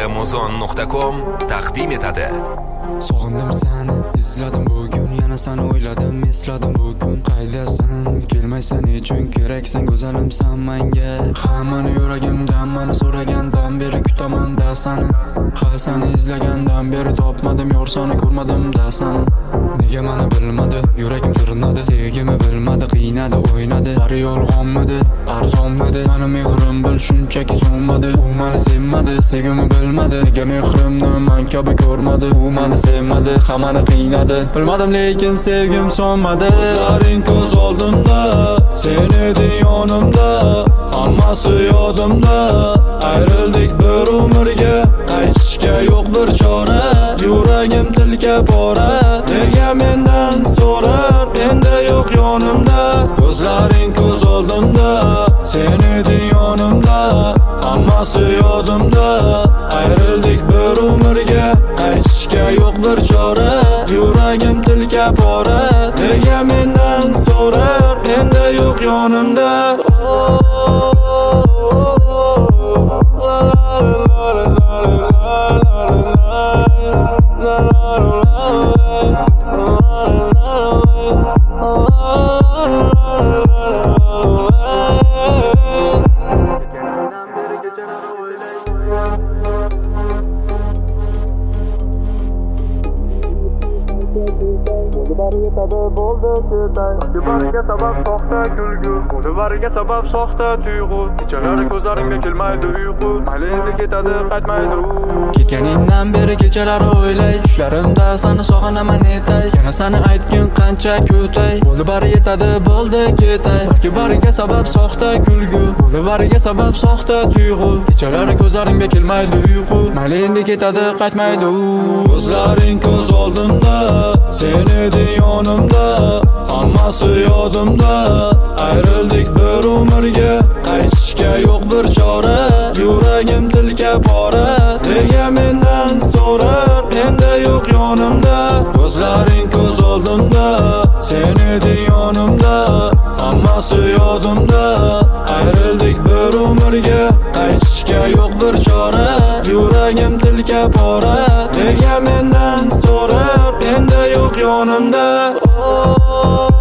Muzon.com taqdim etadi. Sog'indim seni, izladim bugun, yana seni o'yladim, esladim bugun. Qaydasan, kelmaysan nechun keraksan, go'zalimsan menga. Hammani yuragimdan, meni so'ragandan beri kutaman da seni. Ha seni izlagandan beri topmadim, yor seni ko'rmadim da seni. Nega meni bilmadi, yuragim tirnadi, sevgimi bilmadi, qiynadi, o'ynadi. Bari yolg'onmidi, arzonmidi, meni mehrim bil shunchaki so'nmadi. U meni sevmadi, sevgimi bilmadi, nega mehrimni men kabi ko'rmadi. U meni sevmadi, hammani qiynadi, bilmadim lekin sevgim so'nmadi. Ko'zlaring ko'z oldimda, sen eding yonimda, hammasi yodimda. Ayrildik bir umrga, qaytishga yo'q bir chora. Yuragim tilka pora, nega mendan so'rar, endi yo'q yonimda. Ko'zlaring ko'z oldimda, sen eding yonimda, hammasi yodimda. Ayrildik bir umrga, qaytishga yo'q bir chora. Yuragim tilka pora, nega mendan so'rar, endi yo'q yonimda. Bariga sabab soxta kulgu, bariga sabab soxta tuyg'u. Kechalari ko'zlarimga kelmaydi uyqu, mayli endi ketadi qaytmaydi u. Ketganingdan beri kechalari o'ylay, tushlarimda seni sog'inaman etay. Yana seni aytgin qancha ko'tay, bo'ldi bari yetadi, bo'ldi ketay. Balki bariga sabab soxta kulgu, bo'ldi bariga sabab soxta tuyg'u. Kechalari ko'zlarimga kelmaydi uyqu, mayli endi ketadi qaytmaydi u. Ko'zlaring ko'z oldimda, sen eding yonimda, hammasi yodimda. Ayrildik bir umrga, qaytishga yo'q bir chora. Yuragim tilka pora, nega mendan so'rar, endi yo'q yonimda. Ko'zlaring ko'z oldimda, sen eding yonimda, hammasi yodimda. Ayrildik bir umrga, qaytishga yo'q bir chora. Yuragim tilka pora, nega mendan so'rar, endi yo'q yonimda.